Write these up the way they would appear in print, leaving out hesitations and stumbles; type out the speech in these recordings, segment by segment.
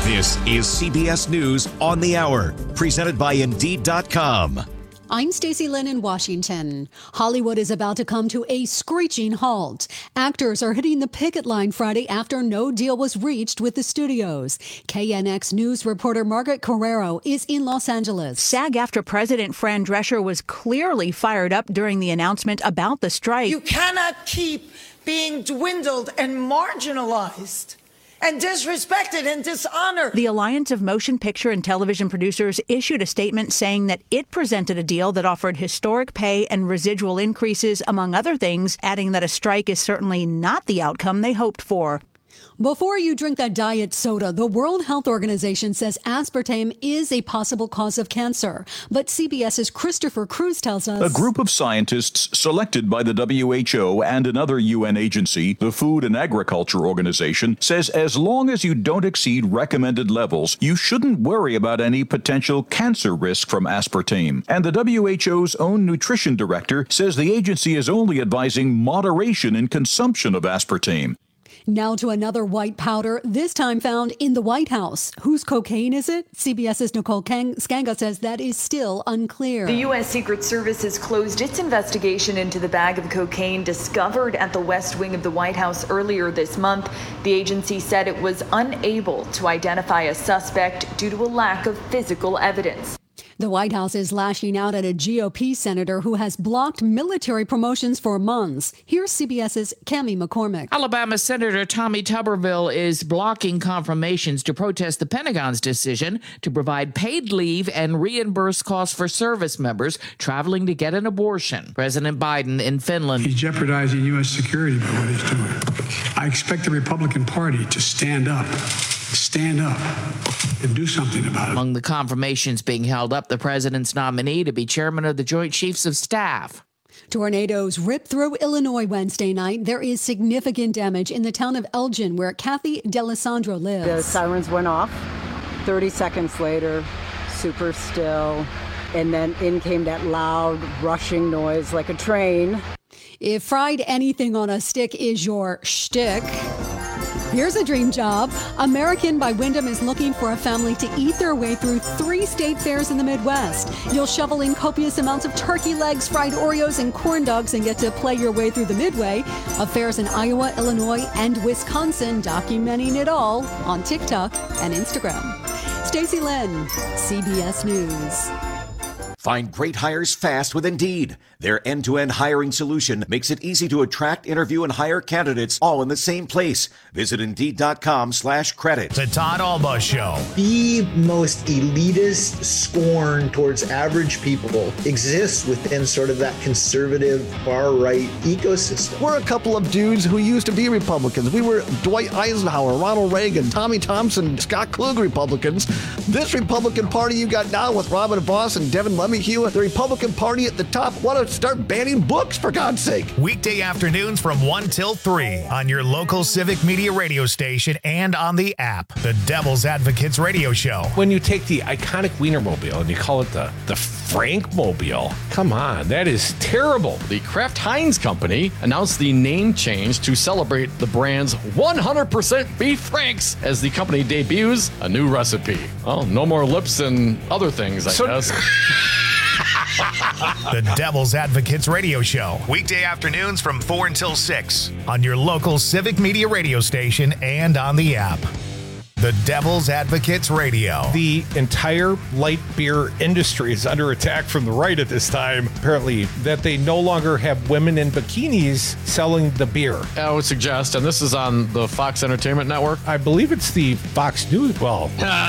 This is CBS News on the Hour, presented by Indeed.com. I'm Stacey Lynn in Washington. Hollywood is about to come to a screeching halt. Actors are hitting the picket line Friday after no deal was reached with the studios. KNX News reporter Margaret Carrero is in Los Angeles. SAG-AFTRA President Fran Drescher was clearly fired up during the announcement about the strike. You cannot keep being dwindled and marginalized and disrespected and dishonored. The Alliance of Motion Picture and Television Producers issued a statement saying that it presented a deal that offered historic pay and residual increases, among other things, adding that a strike is certainly not the outcome they hoped for. Before you drink that diet soda, the World Health Organization says aspartame is a possible cause of cancer. But CBS's Christopher Cruz tells us a group of scientists selected by the WHO and another UN agency, the Food and Agriculture Organization, says as long as you don't exceed recommended levels, you shouldn't worry about any potential cancer risk from aspartame. And the WHO's own nutrition director says the agency is only advising moderation in consumption of aspartame. Now to another white powder, this time found in the White House. Whose cocaine is it? CBS's Nicole Skanga says that is still unclear. The U.S. Secret Service has closed its investigation into the bag of cocaine discovered at the West Wing of the White House earlier this month. The agency said it was unable to identify a suspect due to a lack of physical evidence. The White House is lashing out at a GOP senator who has blocked military promotions for months. Here's CBS's Cami McCormick. Alabama Senator Tommy Tuberville is blocking confirmations to protest the Pentagon's decision to provide paid leave and reimburse costs for service members traveling to get an abortion. President Biden in Finland. He's jeopardizing U.S. security by what he's doing. I expect the Republican Party to stand up and do something about it. Among the confirmations being held up, the president's nominee to be chairman of the Joint Chiefs of Staff. Tornadoes ripped through Illinois Wednesday night. There is significant damage in the town of Elgin, where Kathy D'Alessandro lives. The sirens went off. 30 seconds later, super still. And then in came that loud, rushing noise like a train. If fried anything on a stick is your shtick, here's a dream job. American by Wyndham is looking for a family to eat their way through 3 state fairs in the Midwest. You'll shovel in copious amounts of turkey legs, fried Oreos, and corn dogs and get to play your way through the Midway of fairs in Iowa, Illinois, and Wisconsin, documenting it all on TikTok and Instagram. Stacey Lynn, CBS News. Find great hires fast with Indeed. Their end-to-end hiring solution makes it easy to attract, interview, and hire candidates all in the same place. Visit Indeed.com/credit. The Todd Alba Show. The most elitist scorn towards average people exists within sort of that conservative far-right ecosystem. We're a couple of dudes who used to be Republicans. We were Dwight Eisenhower, Ronald Reagan, Tommy Thompson, Scott Klug Republicans. This Republican Party you got now with Robin Voss and Devin LeMahieu, the Republican Party at the top, want to start banning books, for God's sake. Weekday afternoons from 1 till 3 on your local civic media radio station and on the app. The Devil's Advocates Radio Show. When you take the iconic Wienermobile and you call it the Frankmobile, come on, that is terrible. The Kraft Heinz Company announced the name change to celebrate the brand's 100% beef Franks as the company debuts a new recipe. Well, no more lips and other things, I guess. The Devil's Advocates Radio Show. Weekday afternoons from 4 until 6 on your local civic media radio station and on the app. The Devil's Advocates Radio. The entire light beer industry is under attack from the right at this time, apparently, that they no longer have women in bikinis selling the beer. I would suggest, and this is on the Fox Entertainment Network. I believe it's the Fox News. Well,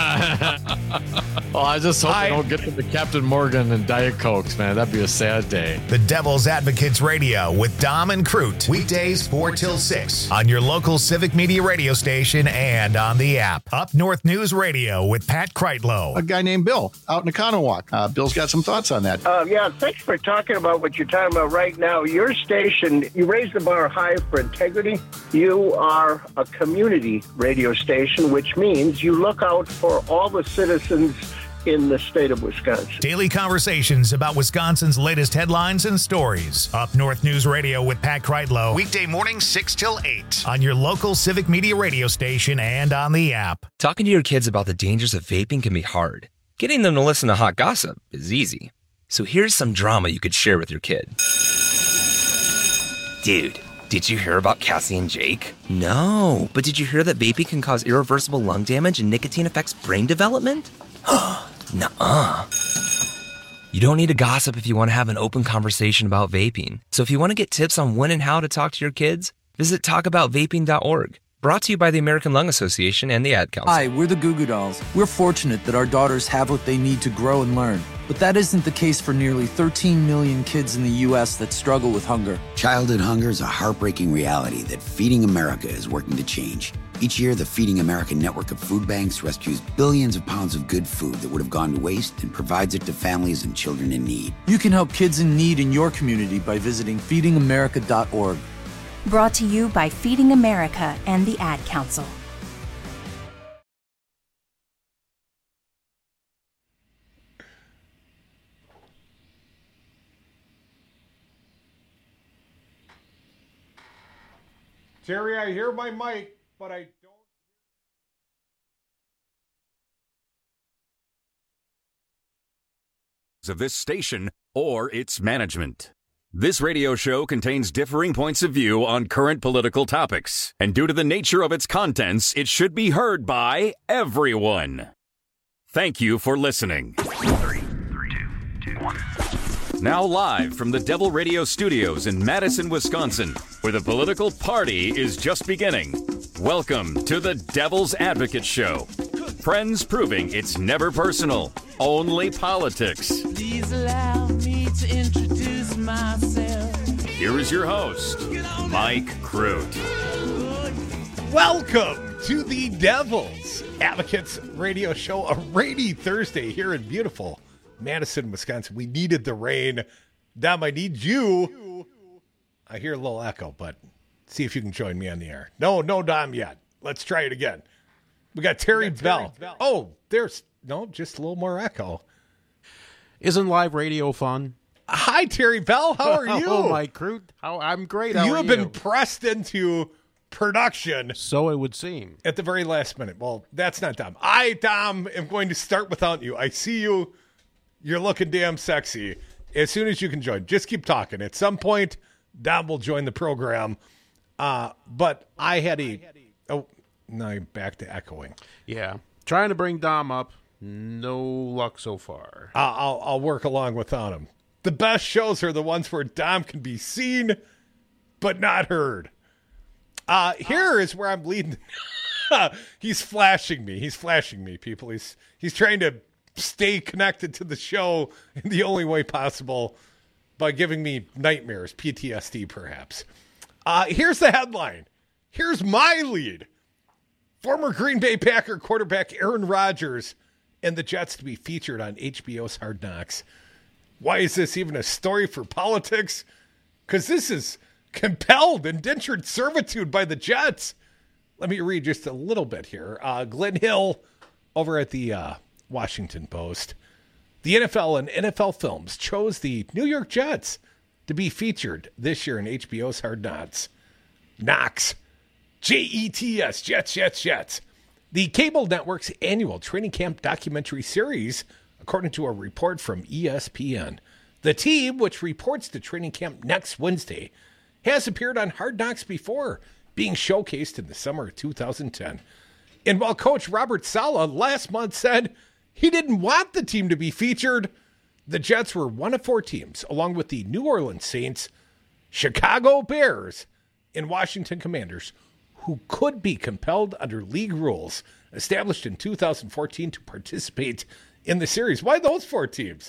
I just hope they don't get to the Captain Morgan and Diet Cokes, man. That'd be a sad day. The Devil's Advocates Radio with Dom and Crute. Weekdays 4 till 6 on your local civic media radio station and on the app. Up North News Radio with Pat Kreitlow. A guy named Bill out in Economowoc. Bill's got some thoughts on that. Yeah, thanks for talking about what you're talking about right now. Your station, you raise the bar high for integrity. You are a community radio station, which means you look out for all the citizens in the state of Wisconsin. Daily conversations about Wisconsin's latest headlines and stories. Up North News Radio with Pat Kreitlow. Weekday mornings 6 till 8 on your local Civic Media radio station and on the app. Talking to your kids about the dangers of vaping can be hard. Getting them to listen to hot gossip is easy. So here's some drama you could share with your kid. Dude, did you hear about Cassie and Jake? No, but did you hear that vaping can cause irreversible lung damage and nicotine affects brain development? Nuh-uh. You don't need to gossip if you want to have an open conversation about vaping. So if you want to get tips on when and how to talk to your kids, visit talkaboutvaping.org. Brought to you by the American Lung Association and the Ad Council. Hi, we're the Goo Goo Dolls. We're fortunate that our daughters have what they need to grow and learn. But that isn't the case for nearly 13 million kids in the U.S. that struggle with hunger. Childhood hunger is a heartbreaking reality that Feeding America is working to change. Each year, the Feeding America network of food banks rescues billions of pounds of good food that would have gone to waste and provides it to families and children in need. You can help kids in need in your community by visiting feedingamerica.org. Brought to you by Feeding America and the Ad Council. Terry, I hear my mic, but I don't. Of this station or its management. This radio show contains differing points of view on current political topics, and due to the nature of its contents, it should be heard by everyone. Thank you for listening. 3, 2, 1. Now live from the Devil Radio Studios in Madison, Wisconsin, where the political party is just beginning. Welcome to the Devil's Advocate Show. Friends proving it's never personal, only politics. Please allow me to introduce myself. Here is your host, Mike Crute. Welcome to the Devil's Advocates Radio Show, a rainy Thursday here in beautiful Madison, Wisconsin. We needed the rain. Dom, I need you. I hear a little echo, but see if you can join me on the air. No, Dom yet. Let's try it again. We got Terry Bell. Oh, there's just a little more echo. Isn't live radio fun? Hi, Terry Bell. How are you? Oh, Mike Crute. I'm great. How you are have been pressed into production. So it would seem. At the very last minute. Well, that's not Dom. Dom, am going to start without you. I see you. You're looking damn sexy. As soon as you can join, just keep talking. At some point, Dom will join the program. But I had now I'm back to echoing. Yeah. Trying to bring Dom up. No luck so far. I'll work along without him. The best shows are the ones where Dom can be seen, but not heard. Here is where I'm leading. He's flashing me, people. He's trying to stay connected to the show in the only way possible by giving me nightmares, PTSD perhaps. Here's the headline. Here's my lead. Former Green Bay Packer quarterback Aaron Rodgers and the Jets to be featured on HBO's Hard Knocks. Why is this even a story for politics? Because this is compelled indentured servitude by the Jets. Let me read just a little bit here. Glenn Hill over at the Washington Post. The NFL and NFL Films chose the New York Jets to be featured this year in HBO's Hard Knocks. Jets, Jets. The cable network's annual training camp documentary series, according to a report from ESPN. The team, which reports to training camp next Wednesday, has appeared on Hard Knocks before, being showcased in the summer of 2010. And while coach Robert Saleh last month said he didn't want the team to be featured, the Jets were one of 4 teams, along with the New Orleans Saints, Chicago Bears, and Washington Commanders, who could be compelled under league rules established in 2014 to participate in the series. Why those 4 teams?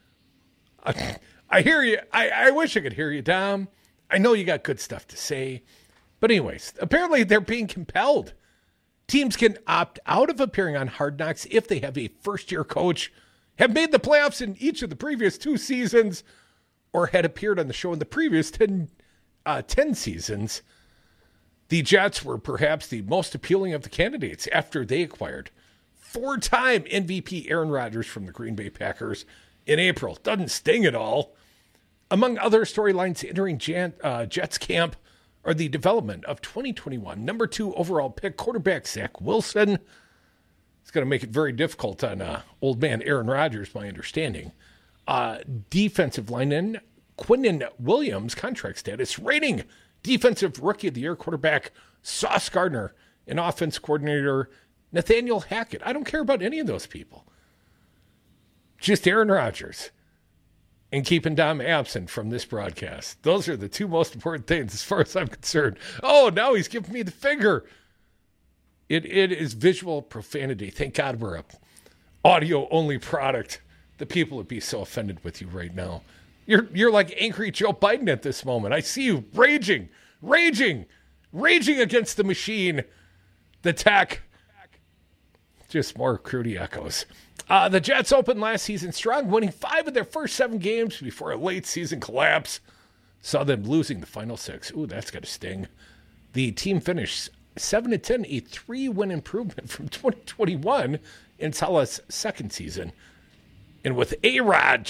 I hear you. I wish I could hear you, Dom. I know you got good stuff to say. But anyways, apparently they're being compelled. Teams can opt out of appearing on Hard Knocks if they have a first-year coach, have made the playoffs in each of the previous 2 seasons, or had appeared on the show in the previous 10 seasons. The Jets were perhaps the most appealing of the candidates after they acquired 4-time MVP Aaron Rodgers from the Green Bay Packers in April. Doesn't sting at all. Among other storylines entering Jets camp are the development of 2021 number 2 overall pick quarterback Zach Wilson. It's going to make it very difficult on old man Aaron Rodgers, my understanding. Defensive lineman Quinnen Williams contract status rating. Defensive Rookie of the Year quarterback Sauce Gardner and offense coordinator Nathaniel Hackett. I don't care about any of those people. Just Aaron Rodgers and keeping Dom absent from this broadcast. Those are the two most important things as far as I'm concerned. Oh, now he's giving me the finger. It is visual profanity. Thank God we're a audio-only product. The people would be so offended with you right now. You're like angry Joe Biden at this moment. I see you raging against the machine, the tech. Just more Crudy echoes. The Jets opened last season strong, winning 5 of their first 7 games before a late season collapse. Saw them losing the final 6. Ooh, that's got to sting. The team finished 7-10, a 3-win improvement from 2021 in Salah's second season. And with Aaron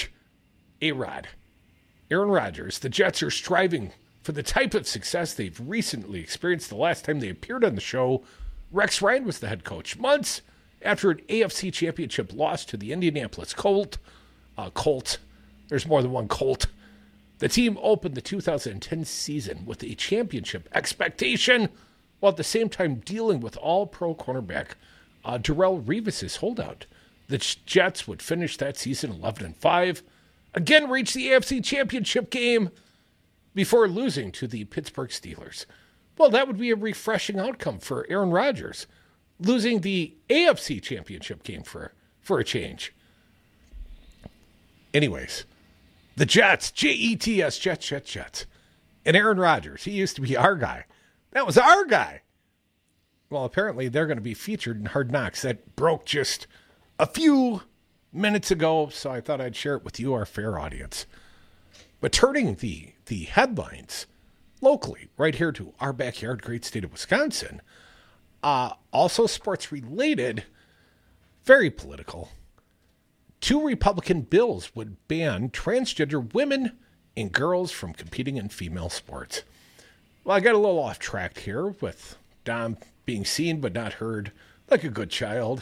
Rodgers, the Jets are striving for the type of success they've recently experienced. The last time they appeared on the show, Rex Ryan was the head coach. Months after an AFC Championship loss to the Indianapolis Colt. There's more than one Colt. The team opened the 2010 season with a championship expectation, while at the same time dealing with all-pro cornerback Darrelle Revis' holdout. The Jets would finish that season 11-5, again reach the AFC Championship game before losing to the Pittsburgh Steelers. Well, that would be a refreshing outcome for Aaron Rodgers, losing the AFC Championship game for a change. Anyways, the Jets, Jets, Jets. And Aaron Rodgers, he used to be our guy. That was our guy. Well, apparently they're going to be featured in Hard Knocks. That broke just a few minutes ago, so I thought I'd share it with you, our fair audience. But turning the headlines locally, right here to our backyard, great state of Wisconsin, also sports related, very political. 2 Republican bills would ban transgender women and girls from competing in female sports. Well, I got a little off track here with Dom being seen but not heard, like a good child.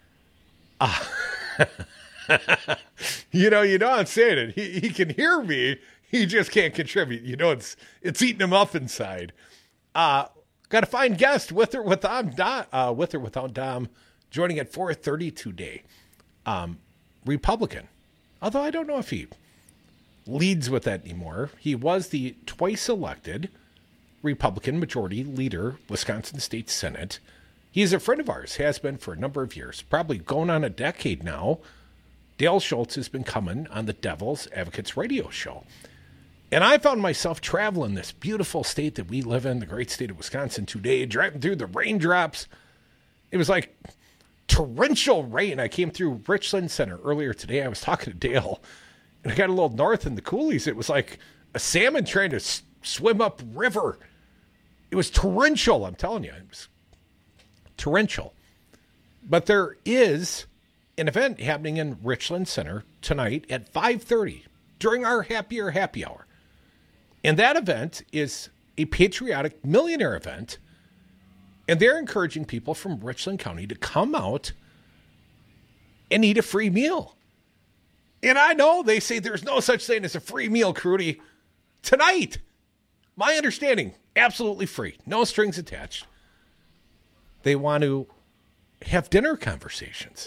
You know I'm saying it. He can hear me. He just can't contribute. You know, it's eating him up inside. Got a fine guest with or without Dom, joining at 4:30 today. Republican, although I don't know if he leads with that anymore. He was the twice elected Republican majority leader, Wisconsin State Senate. He's a friend of ours, has been for a number of years, probably going on a decade now. Dale Schultz has been coming on the Devil's Advocates radio show. And I found myself traveling this beautiful state that we live in, the great state of Wisconsin today, driving through the raindrops. It was like torrential rain. I came through Richland Center earlier today. I was talking to Dale, and I got a little north in the coulees. It was like a salmon trying to swim up river. It was torrential, I'm telling you. It was torrential. But there is an event happening in Richland Center tonight at 5:30 during our happy hour. And that event is a patriotic millionaire event. And they're encouraging people from Richland County to come out and eat a free meal. And I know they say there's no such thing as a free meal, Crudy. Tonight, my understanding, absolutely free. No strings attached. They want to have dinner conversations.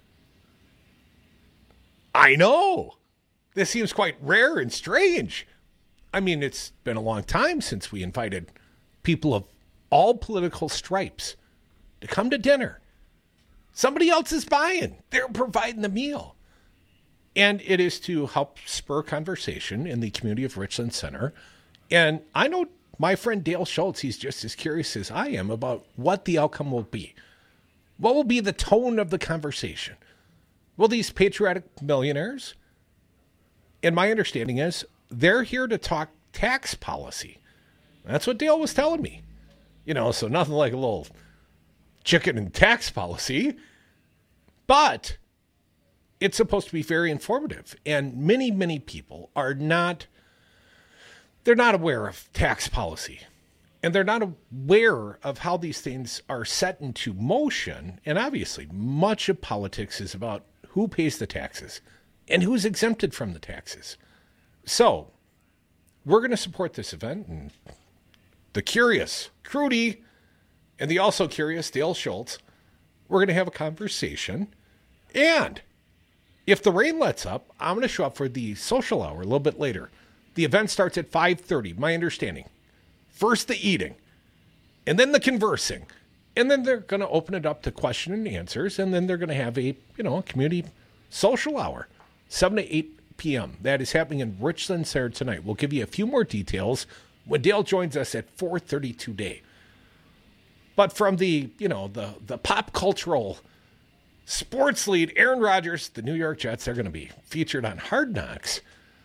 I know. This seems quite rare and strange. I mean, it's been a long time since we invited people of all political stripes to come to dinner. Somebody else is buying. They're providing the meal. And it is to help spur conversation in the community of Richland Center. And I know my friend Dale Schultz, he's just as curious as I am about what the outcome will be. What will be the tone of the conversation? Will these patriotic millionaires, and my understanding is, they're here to talk tax policy. That's what Dale was telling me. You know, so nothing like a little chicken and tax policy. But it's supposed to be very informative. And many, many people are not, they're not aware of tax policy. And they're not aware of how these things are set into motion. And obviously, much of politics is about who pays the taxes and who's exempted from the taxes. So, we're going to support this event. And the curious Crudy and the also curious Dale Schultz, we're going to have a conversation. And if the rain lets up, I'm going to show up for the social hour a little bit later. The event starts at 5:30, my understanding. First the eating, and then the conversing. And then they're going to open it up to question and answers, and then they're going to have a community social hour, 7 to 8 p.m. That is happening in Richland Center tonight. We'll give you a few more details when Dale joins us at 4:30 today. But from the pop cultural sports lead, Aaron Rodgers, the New York Jets, they're going to be featured on Hard Knocks.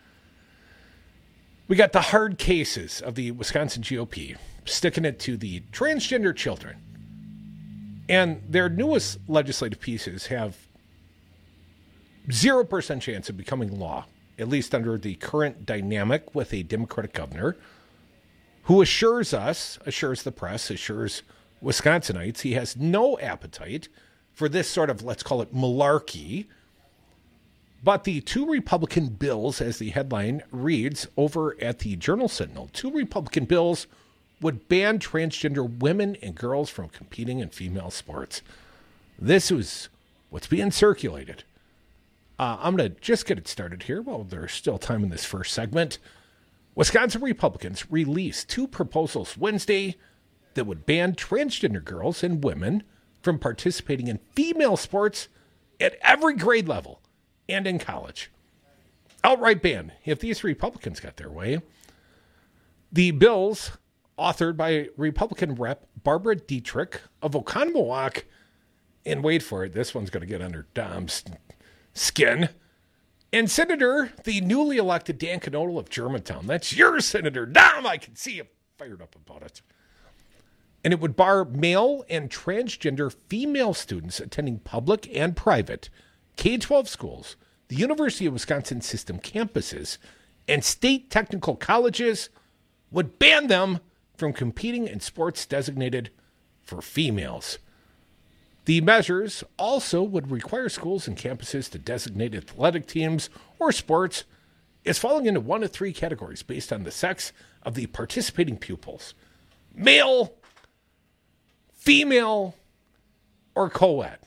We got the hard cases of the Wisconsin GOP, sticking it to the transgender children. And their newest legislative pieces have 0% chance of becoming law, at least under the current dynamic with a Democratic governor who assures the press, assures Wisconsinites he has no appetite for this sort of, let's call it, malarkey. But the two Republican bills, as the headline reads over at the Journal-Sentinel, 2 Republican bills would ban transgender women and girls from competing in female sports. This is what's being circulated. I'm going to just get it started here while there's still time in this first segment. Wisconsin Republicans released 2 proposals Wednesday that would ban transgender girls and women from participating in female sports at every grade level and in college. Outright ban, if these Republicans got their way. The bills, authored by Republican Rep. Barbara Dietrich of Oconomowoc, and wait for it, this one's going to get under Dom's skin, and Senator, the newly elected Dan Knodel of Germantown. That's your Senator. Dom, I can see you fired up about it. And it would bar male and transgender female students attending public and private K-12 schools, the University of Wisconsin system campuses, and state technical colleges would ban them from competing in sports designated for females. The measures also would require schools and campuses to designate athletic teams or sports as falling into 1 of 3 categories based on the sex of the participating pupils: male, female, or co-ed.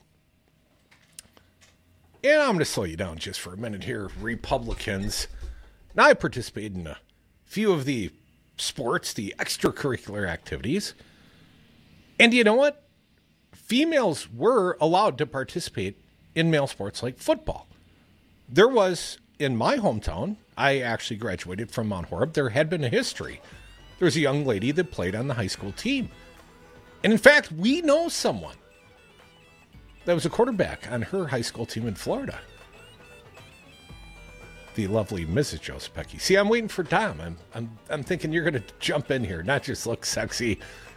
And I'm going to slow you down just for a minute here, Republicans. Now, I participate in a few of the sports, the extracurricular activities. And you know what? Females were allowed to participate in male sports like football. There was, in my hometown, I actually graduated from Mount Horeb, there had been a history. There was a young lady that played on the high school team. And in fact, we know someone that was a quarterback on her high school team in Florida. The lovely Mrs. Joseph Pecky. See, I'm waiting for Dom. I'm thinking you're going to jump in here, not just look sexy.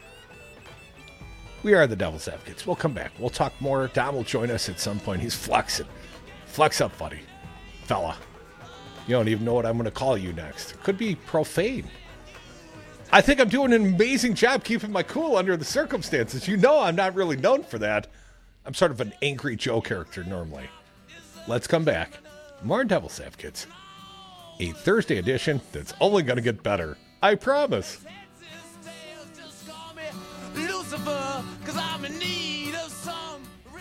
We are the Devil's Advocates. We'll come back. We'll talk more. Dom will join us at some point. He's flexing. Flex up, buddy. Fella. You don't even know what I'm going to call you next. It could be profane. I think I'm doing an amazing job keeping my cool under the circumstances. You know I'm not really known for that. I'm sort of an angry Joe character normally. Let's come back. More Devil's Advocates. A Thursday edition that's only going to get better. I promise. Lucifer, 'cause I'm in need of some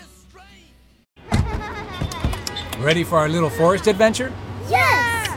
restraint. Ready for our little forest adventure? Yes!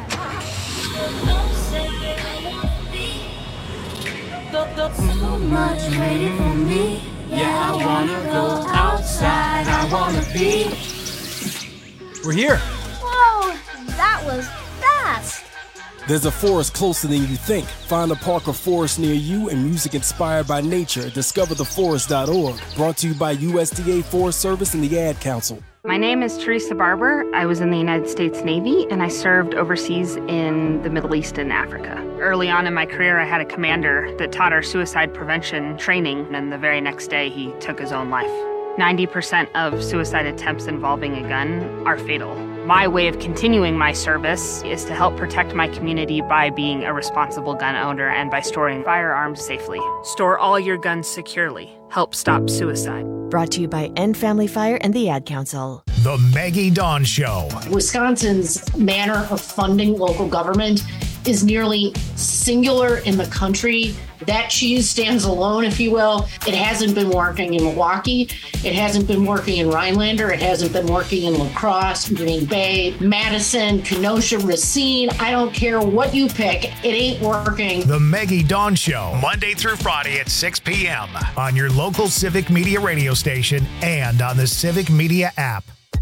So much waiting for me. Yeah, I wanna go outside. I wanna be. We're here. Whoa, that was fast. There's a forest closer than you think. Find a park or forest near you and music inspired by nature at discovertheforest.org. Brought to you by USDA Forest Service and the Ad Council. My name is Teresa Barber. I was in the United States Navy, and I served overseas in the Middle East and Africa. Early on in my career, I had a commander that taught our suicide prevention training, and the very next day, he took his own life. 90% of suicide attempts involving a gun are fatal. My way of continuing my service is to help protect my community by being a responsible gun owner and by storing firearms safely. Store all your guns securely. Help stop suicide. Brought to you by End Family Fire and the Ad Council. The Maggie Dawn Show. Wisconsin's manner of funding local government is nearly singular in the country. That cheese stands alone, if you will. It hasn't been working in Milwaukee. It hasn't been working in Rhinelander. It hasn't been working in La Crosse, Green Bay, Madison, Kenosha, Racine. I don't care what you pick. It ain't working. The Maggie Dawn Show, Monday through Friday at 6 p.m. on your local Civic Media radio station and on the Civic Media app.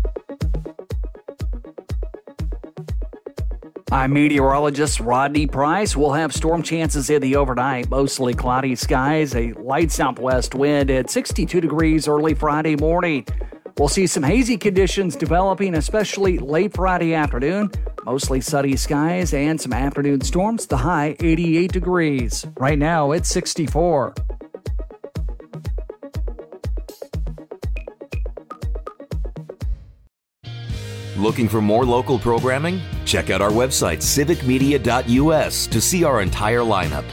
I'm meteorologist Rodney Price. We'll have storm chances in the overnight. Mostly cloudy skies, a light southwest wind at 62 degrees early Friday morning. We'll see some hazy conditions developing, especially late Friday afternoon. Mostly sunny skies and some afternoon storms. The high 88 degrees. Right now it's 64. Looking for more local programming? Check out our website, civicmedia.us, to see our entire lineup.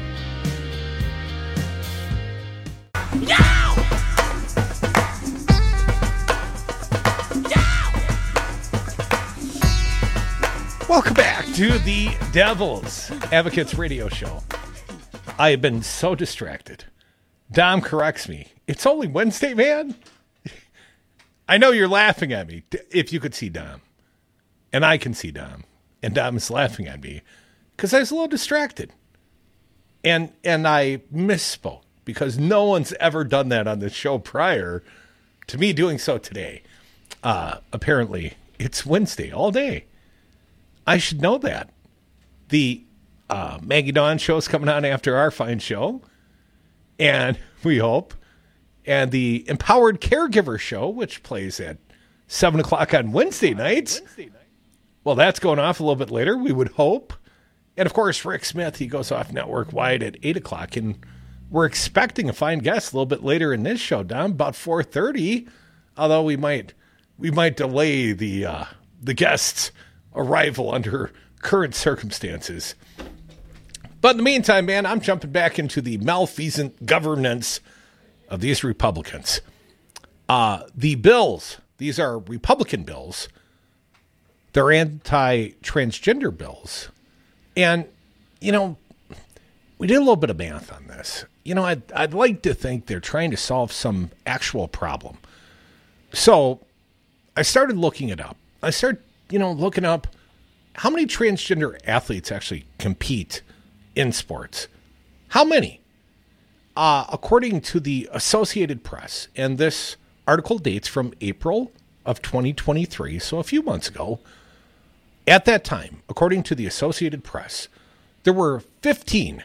Welcome back to the Devil's Advocates radio show. I have been so distracted. Dom corrects me. It's only Wednesday, man. I know you're laughing at me. If you could see Dom. And I can see Dom. And Dom is laughing at me because I was a little distracted. And I misspoke because no one's ever done that on the show prior to me doing so today. Apparently, it's Wednesday all day. I should know that. The Maggie Dawn show is coming on after our fine show. And we hope. And the Empowered Caregiver Show, which plays at 7 o'clock on Wednesday nights. Well, that's going off a little bit later, we would hope. And, of course, Rick Smith, he goes off network-wide at 8 o'clock. And we're expecting a fine guest a little bit later in this show, Dom, about 4:30. Although we might delay the guest's arrival under current circumstances. But in the meantime, man, I'm jumping back into the malfeasant governance of these Republicans. The bills, these are Republican bills. They're anti-transgender bills. And, you know, we did a little bit of math on this. You know, I'd like to think they're trying to solve some actual problem. So I started looking it up. I started, looking up how many transgender athletes actually compete in sports. How many? According to the Associated Press, and this article dates from April of 2023, so a few months ago. At that time, according to the Associated Press, there were 15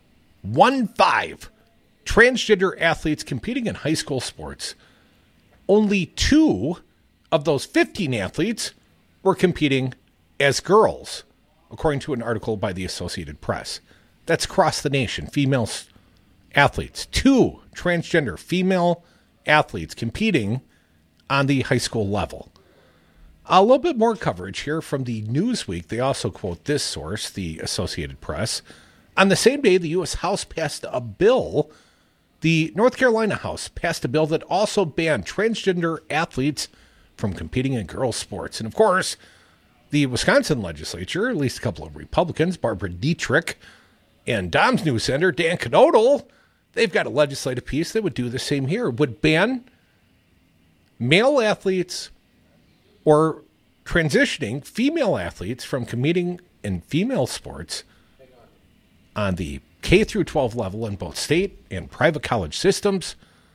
transgender athletes competing in high school sports. Only 2 of those 15 athletes were competing as girls, according to an article by the Associated Press. That's across the nation, female athletes. 2 transgender female athletes competing on the high school level. A little bit more coverage here from the Newsweek. They also quote this source, the Associated Press. On the same day, the U.S. House passed a bill. The North Carolina House passed a bill that also banned transgender athletes from competing in girls' sports. And, of course, the Wisconsin legislature, at least a couple of Republicans, Barbara Dietrich and Dom's News Center, Dan Knodel, they've got a legislative piece that would do the same here. It would ban male athletes or transitioning female athletes from competing in female sports on the K through 12 level in both state and private college systems.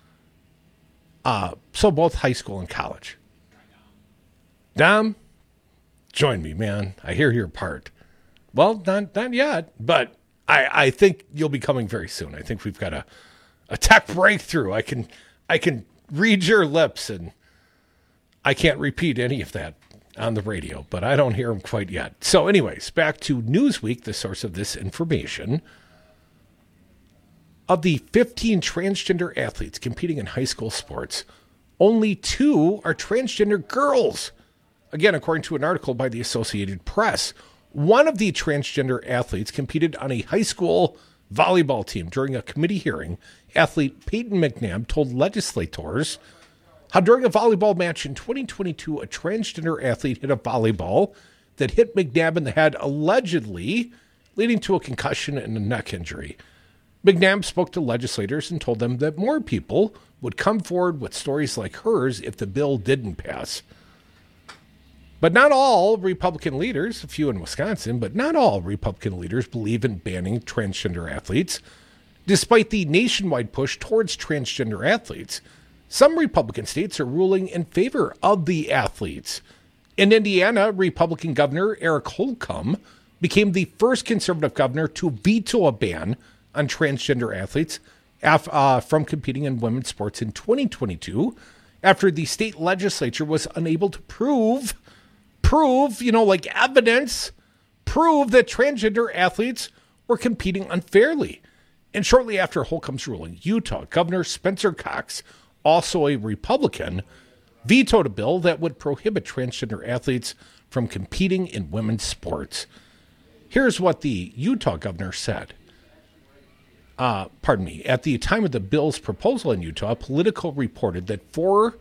So both high school and college. Dom, join me, man. I hear you're part. Well, not yet, but I think you'll be coming very soon. I think we've got a tech breakthrough. I can read your lips, and I can't repeat any of that on the radio, but I don't hear them quite yet. So anyways, back to Newsweek, the source of this information. Of the 15 transgender athletes competing in high school sports, only 2 are transgender girls. Again, according to an article by the Associated Press. One of the transgender athletes competed on a high school volleyball team. During a committee hearing, athlete Peyton McNabb told legislators how during a volleyball match in 2022, a transgender athlete hit a volleyball that hit McNabb in the head, allegedly leading to a concussion and a neck injury. McNabb spoke to legislators and told them that more people would come forward with stories like hers if the bill didn't pass. But not all Republican leaders, a few in Wisconsin, but not all Republican leaders believe in banning transgender athletes. Despite the nationwide push towards transgender athletes, some Republican states are ruling in favor of the athletes. In Indiana, Republican Governor Eric Holcomb became the first conservative governor to veto a ban on transgender athletes from competing in women's sports in 2022 after the state legislature was unable to prove, evidence, prove that transgender athletes were competing unfairly. And shortly after Holcomb's ruling, Utah Governor Spencer Cox, also a Republican, vetoed a bill that would prohibit transgender athletes from competing in women's sports. Here's what the Utah governor said. At the time of the bill's proposal in Utah, Politico reported that 4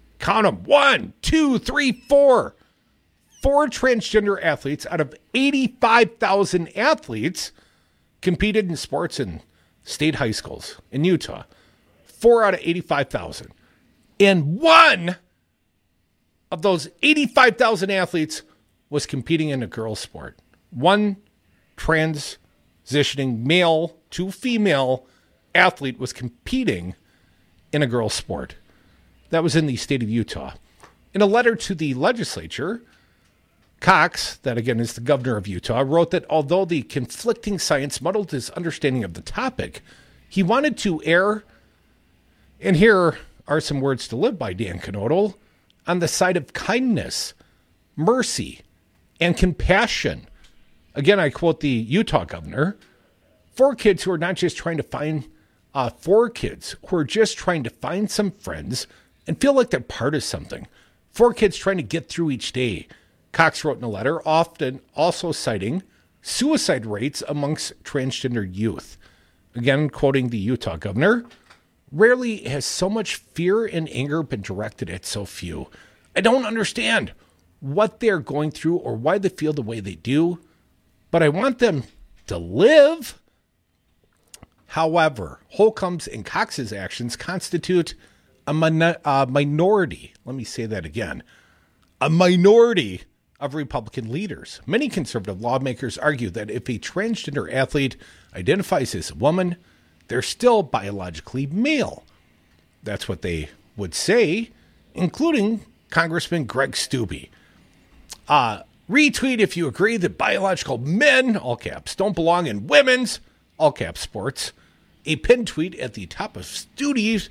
transgender athletes out of 85,000 athletes competed in sports in state high schools in Utah. 4 out of 85,000. And 1 of those 85,000 athletes was competing in a girls' sport. 1 transitioning male to female athlete was competing in a girls' sport. That was in the state of Utah. In a letter to the legislature, Cox, that again is the governor of Utah, wrote that although the conflicting science muddled his understanding of the topic, he wanted to err, and here are some words to live by, Dan Knodel, on the side of kindness, mercy, and compassion. Again, I quote the Utah governor, for kids who are not just trying to find, for kids who are just trying to find some friends and feel like they're part of something. For kids trying to get through each day. Cox wrote in a letter, often also citing suicide rates amongst transgender youth. Again, quoting the Utah governor, rarely has so much fear and anger been directed at so few. I don't understand what they're going through or why they feel the way they do, but I want them to live. However, Holcomb's and Cox's actions constitute a minority. Let me say that again. A minority of Republican leaders. Many conservative lawmakers argue that if a transgender athlete identifies as a woman, they're still biologically male. That's what they would say, including Congressman Greg Steube. Retweet if you agree that biological men, all caps, don't belong in women's, all caps, sports. A pinned tweet at the top of Steube's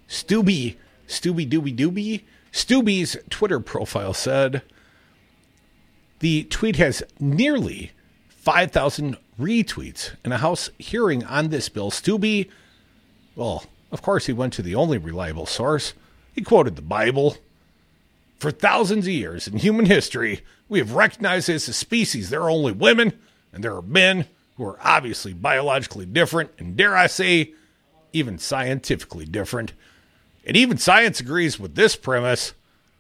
Twitter profile said, the tweet has nearly 5,000 retweets. In a House hearing on this bill, Steube, well, of course he went to the only reliable source. He quoted the Bible. For thousands of years in human history, we have recognized as a species there are only women and there are men who are obviously biologically different and, dare I say, even scientifically different. And even science agrees with this premise.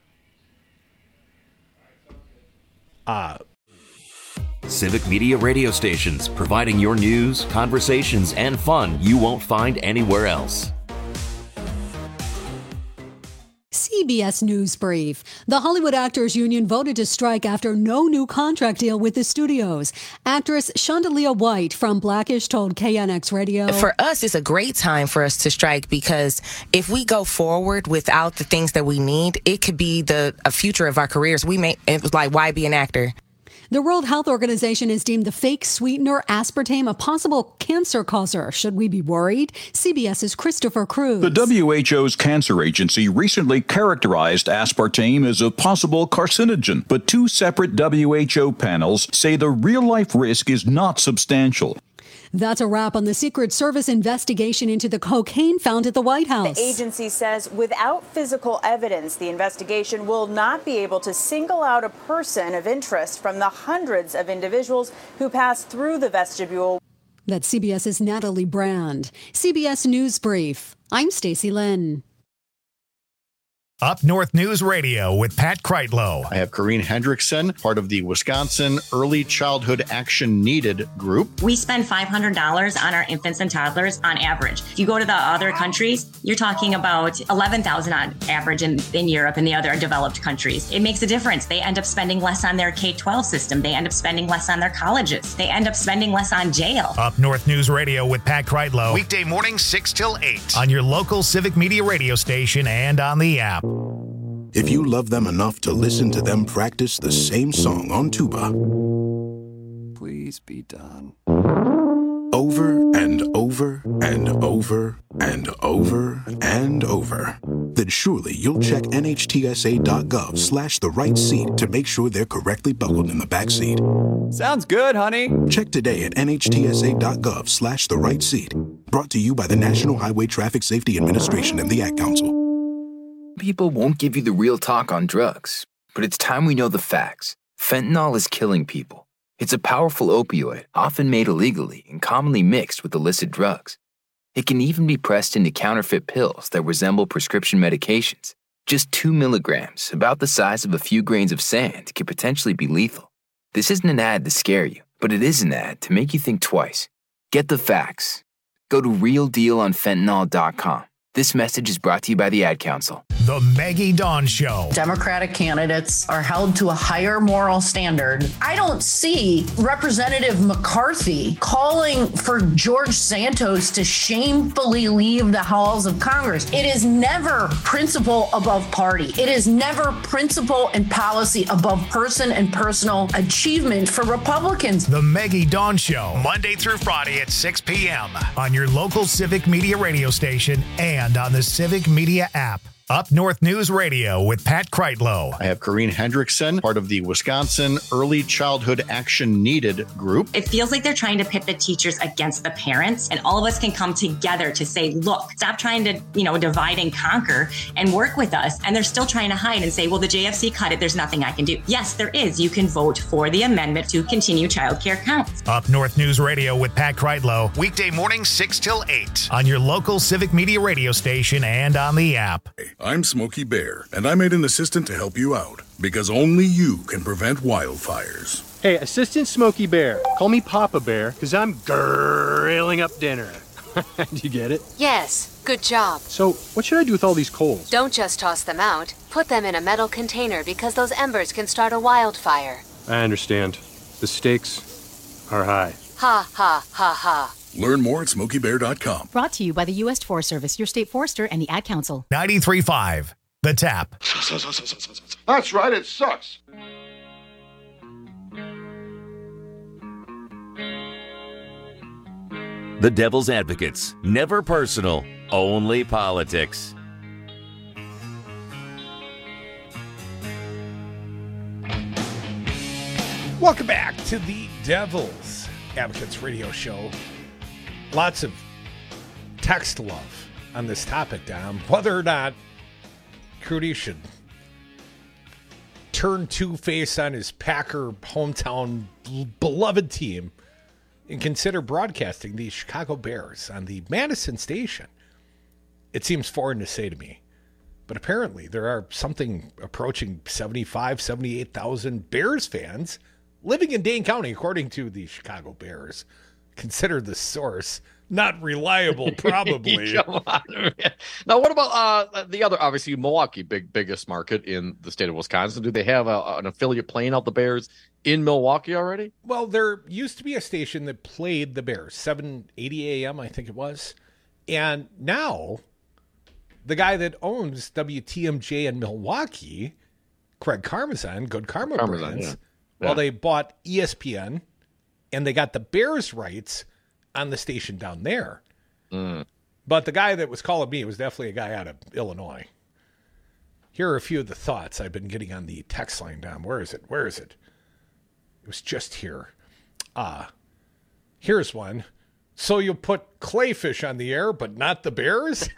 Civic Media radio stations, providing your news, conversations, and fun you won't find anywhere else. CBS News Brief. The Hollywood Actors Union voted to strike after no new contract deal with the studios. Actress Shondalia White from Blackish told KNX Radio. For us, it's a great time for us to strike because if we go forward without the things that we need, it could be a future of our careers. It was like, why be an actor? The World Health Organization has deemed the fake sweetener aspartame a possible cancer causer. Should we be worried? CBS's Christopher Cruz. The WHO's cancer agency recently characterized aspartame as a possible carcinogen, but 2 separate WHO panels say the real-life risk is not substantial. That's a wrap on the Secret Service investigation into the cocaine found at the White House. The agency says without physical evidence, the investigation will not be able to single out a person of interest from the hundreds of individuals who passed through the vestibule. That's CBS's Natalie Brand. CBS News Brief. I'm Stacey Lynn. Up North News Radio with Pat Kreitlow. I have Corrine Hendrickson, part of the Wisconsin Early Childhood Action Needed group. We spend $500 on our infants and toddlers on average. If you go to the other countries, you're talking about $11,000 on average in Europe and the other developed countries. It makes a difference. They end up spending less on their K-12 system. They end up spending less on their colleges. They end up spending less on jail. Up North News Radio with Pat Kreitlow. Weekday mornings 6 till 8 on your local Civic Media radio station and on the app. If you love them enough to listen to them practice the same song on tuba, please be done. Over and over and over and over and over, then surely you'll check NHTSA.gov/the right seat to make sure they're correctly buckled in the back seat. Sounds good, honey. Check today at NHTSA.gov/the right seat. Brought to you by the National Highway Traffic Safety Administration and the Ad Council. People won't give you the real talk on drugs, but it's time we know the facts. Fentanyl is killing people. It's a powerful opioid, often made illegally and commonly mixed with illicit drugs. It can even be pressed into counterfeit pills that resemble prescription medications. Just 2 milligrams, about the size of a few grains of sand, can potentially be lethal. This isn't an ad to scare you, but it is an ad to make you think twice. Get the facts. Go to realdealonfentanyl.com. This message is brought to you by the Ad Council. The Maggie Dawn Show. Democratic candidates are held to a higher moral standard. I don't see Representative McCarthy calling for George Santos to shamefully leave the halls of Congress. It is never principle above party. It is never principle and policy above person and personal achievement for Republicans. The Maggie Dawn Show, Monday through Friday at 6 p.m. on your local Civic Media radio station and on the Civic Media app. Up North News Radio with Pat Kreitlow. I have Corrine Hendrickson, part of the Wisconsin Early Childhood Action Needed group. It feels like they're trying to pit the teachers against the parents, and all of us can come together to say, look, stop trying to, divide and conquer and work with us. And they're still trying to hide and say, well, the JFC cut it. There's nothing I can do. Yes, there is. You can vote for the amendment to continue childcare counts. Up North News Radio with Pat Kreitlow. Weekday mornings 6 till 8 on your local Civic Media radio station and on the app. I'm Smokey Bear, and I made an assistant to help you out, because only you can prevent wildfires. Hey, Assistant Smokey Bear, call me Papa Bear, because I'm grilling up dinner. Do you get it? Yes, good job. So, what should I do with all these coals? Don't just toss them out. Put them in a metal container, because those embers can start a wildfire. I understand. The stakes are high. Ha, ha, ha, ha. Learn more at SmokeyBear.com. Brought to you by the U.S. Forest Service, your state forester, and the Ad Council. 93.5, The Tap. That's right, it sucks. The Devil's Advocates. Never personal, only politics. Welcome back to the Devil's Advocates radio show. Lots of text love on this topic, Dom. Whether or not Crudy should turn two-face on his Packer hometown beloved team and consider broadcasting the Chicago Bears on the Madison station. It seems foreign to say to me, but apparently there are something approaching 75, 78,000 Bears fans living in Dane County, according to the Chicago Bears. Consider the source not reliable, probably. Come on, man. Now, what about the other, obviously, Milwaukee, biggest market in the state of Wisconsin? Do they have an affiliate playing out the Bears in Milwaukee already? Well, there used to be a station that played the Bears, 780 a.m., I think it was. And now, the guy that owns WTMJ in Milwaukee, Craig Karmazin, Good Karma Brands, yeah. Well, they bought ESPN, and they got the Bears rights on the station down there. But the guy that was calling me was definitely a guy out of Illinois. Here are a few of the thoughts I've been getting on the text line, Dom. Where is it? It was just here. Here's one. So you'll put Clayfish on the air, but not the Bears?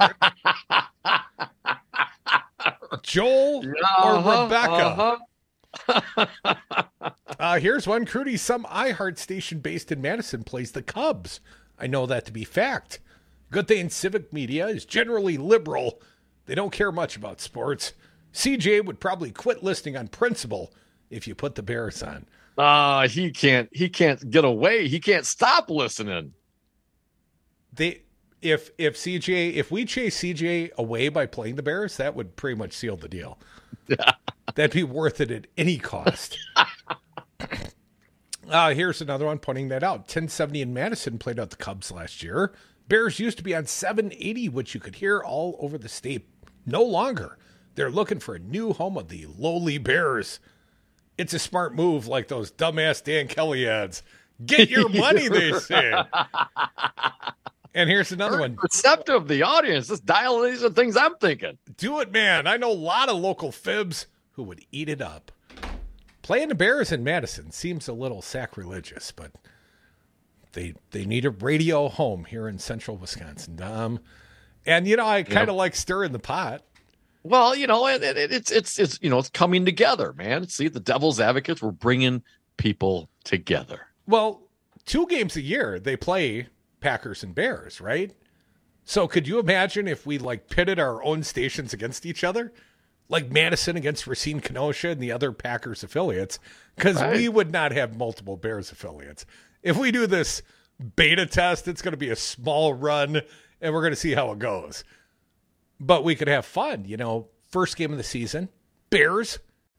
Joel or Rebecca? Here's one. Crudy, some iHeart station based in Madison plays the Cubs. I know that to be fact. Good thing Civic Media is generally liberal. They don't care much about sports. CJ would probably quit listening on principle if you put the Bears on. He can't get away. He can't stop listening. If we chase CJ away by playing the Bears, that would pretty much seal the deal. That'd be worth it at any cost. Here's another one pointing that out. 1070 in Madison played out the Cubs last year. Bears used to be on 780, which you could hear all over the state. No longer. They're looking for a new home of the lowly Bears. It's a smart move, like those dumbass Dan Kelly ads. Get your money, they say. And here's another one. Receptive, the audience. Just dial these are things I'm thinking. Do it, man. I know a lot of local fibs who would eat it up. Playing the Bears in Madison seems a little sacrilegious, but they need a radio home here in central Wisconsin, Dom. And, I kind of like stirring the pot. Well, it's coming together, man. See, the Devil's Advocates, we're bringing people together. Well, 2 games a year they play Packers and Bears, right? So could you imagine if we pitted our own stations against each other? Like Madison against Racine Kenosha and the other Packers affiliates, because we would not have multiple Bears affiliates. If we do this beta test, it's going to be a small run, and we're going to see how it goes. But we could have fun, first game of the season, Bears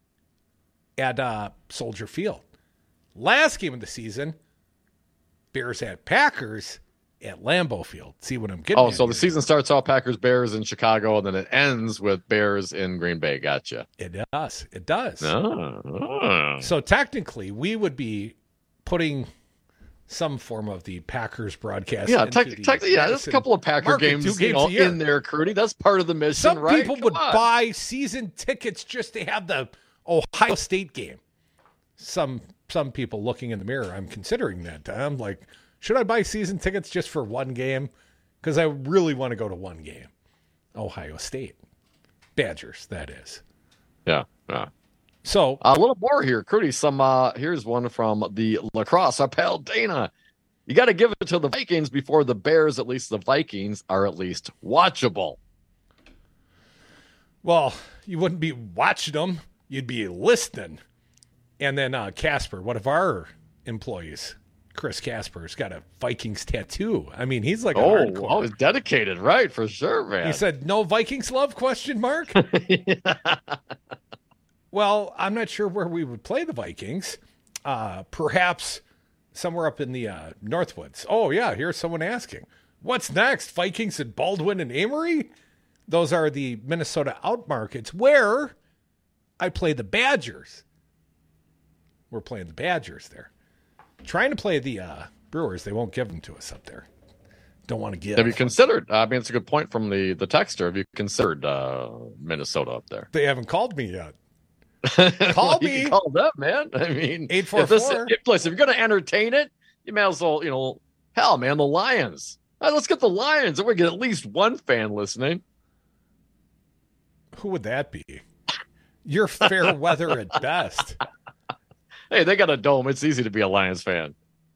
at Soldier Field. Last game of the season, Bears at Packers at Lambeau Field. See what I'm getting at? So the season starts off Packers, Bears in Chicago, and then it ends with Bears in Green Bay. Gotcha. It does. It does. Oh. So technically, we would be putting some form of the Packers broadcast. Yeah, technically, there's a couple of Packer games in there, Crudy. That's part of the mission, Some right? people would buy season tickets just to have the Ohio State game. Some people looking in the mirror, I'm considering that. I'm like, should I buy season tickets just for one game? Because I really want to go to one game. Ohio State. Badgers, that is. Yeah. So a little more here, Crudy. Here's one from the Lacrosse. Our pal Dana. You got to give it to the Vikings before the Bears. At least the Vikings are at least watchable. Well, you wouldn't be watching them. You'd be listening. And then Casper, one of our employees, Chris Casper's got a Vikings tattoo. I mean, he's like hardcore. Oh, he's dedicated, right? For sure, man. He said, "No Vikings love?" ? Well, I'm not sure where we would play the Vikings. Perhaps somewhere up in the Northwoods. Oh, yeah, here's someone asking. What's next? Vikings at Baldwin and Amory? Those are the Minnesota out markets where I play the Badgers. We're playing the Badgers there. Trying to play the Brewers. They won't give them to us up there. Don't want to give. Have you considered? It's a good point from the texter. Have you considered Minnesota up there? They haven't called me yet. Call me. You can call them, man. I mean, 844. If you're going to entertain it, you may as well, hell, man, the Lions. Let's get the Lions, and we get at least one fan listening. Who would that be? You're fair weather at best. Hey, they got a dome. It's easy to be a Lions fan.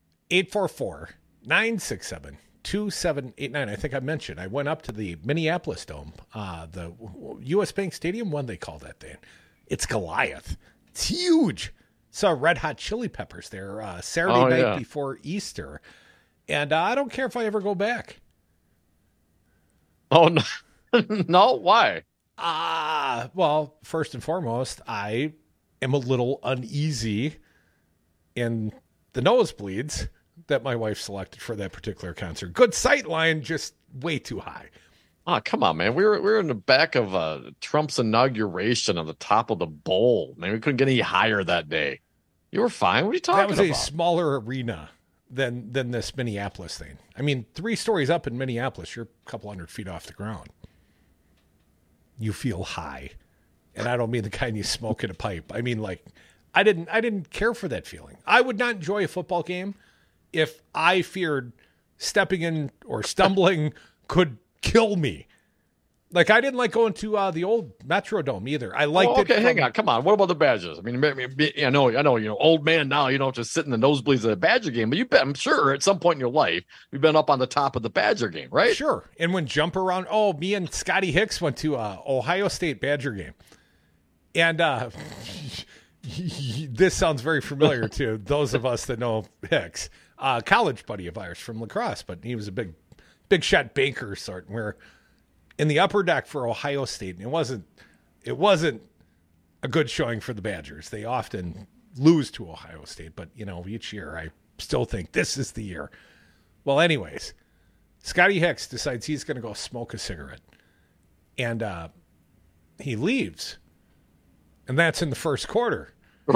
844-967-2789. I think I mentioned I went up to the Minneapolis Dome, the U.S. Bank Stadium, one they call that thing. It's Goliath. It's huge. Saw Red Hot Chili Peppers there Saturday night before Easter. And I don't care if I ever go back. Oh, no. No? Why? Well, first and foremost, I am a little uneasy in the nosebleeds that my wife selected for that particular concert. Good sight line, just way too high. Oh, come on, man. We were in the back of Trump's inauguration on the top of the bowl. Man, we couldn't get any higher that day. You were fine. What are you talking about? That was a smaller arena than this Minneapolis thing. I mean, 3 stories up in Minneapolis, you're a couple hundred feet off the ground. You feel high. And I don't mean the kind you smoke in a pipe. I mean, like, I didn't care for that feeling. I would not enjoy a football game if I feared stepping in or stumbling could kill me. Like, I didn't like going to the old Metrodome either. I liked it. Okay, hang on. Come on. What about the Badgers? I mean, I know, old man now, you don't just sit in the nosebleeds at a Badger game, but I'm sure at some point in your life, you've been up on the top of the Badger game, right? Sure. And when jump around, me and Scotty Hicks went to Ohio State Badger game. And this sounds very familiar to those of us that know Hicks. College buddy of ours from lacrosse, but he was a big shot banker sort, where in the upper deck for Ohio State, and it wasn't a good showing for the Badgers. They often lose to Ohio State, but each year I still think this is the year. Well, anyways, Scotty Hicks decides he's going to go smoke a cigarette, and he leaves, and that's in the first quarter.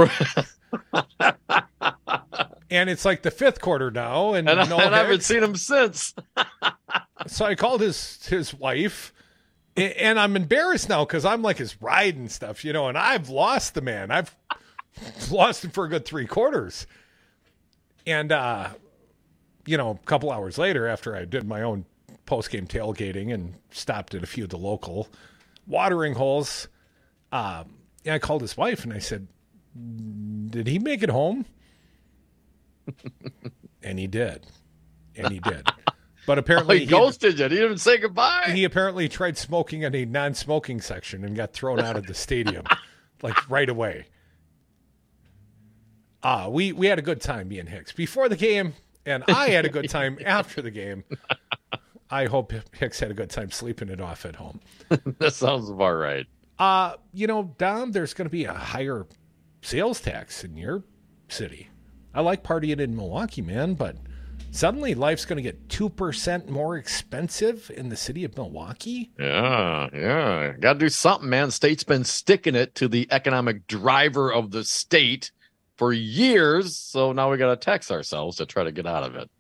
And it's like the fifth quarter now, and I haven't seen him since. So I called his wife, and I'm embarrassed now because I'm like his ride and stuff, and I've lost the man. I've lost him for a good 3 quarters. And, a couple hours later, after I did my own post-game tailgating and stopped at a few of the local watering holes, I called his wife and I said, "Did he make it home?" And he did. But apparently he ghosted you. He didn't even say goodbye. He apparently tried smoking in a non-smoking section and got thrown out of the stadium like right away. We had a good time, me and Hicks, before the game, and I had a good time after the game. I hope Hicks had a good time sleeping it off at home. That sounds about right. Dom, there's going to be a higher sales tax in your city. I like partying in Milwaukee, man, but suddenly life's going to get 2% more expensive in the city of Milwaukee? Yeah. Got to do something, man. The state's been sticking it to the economic driver of the state for years, so now we got to tax ourselves to try to get out of it.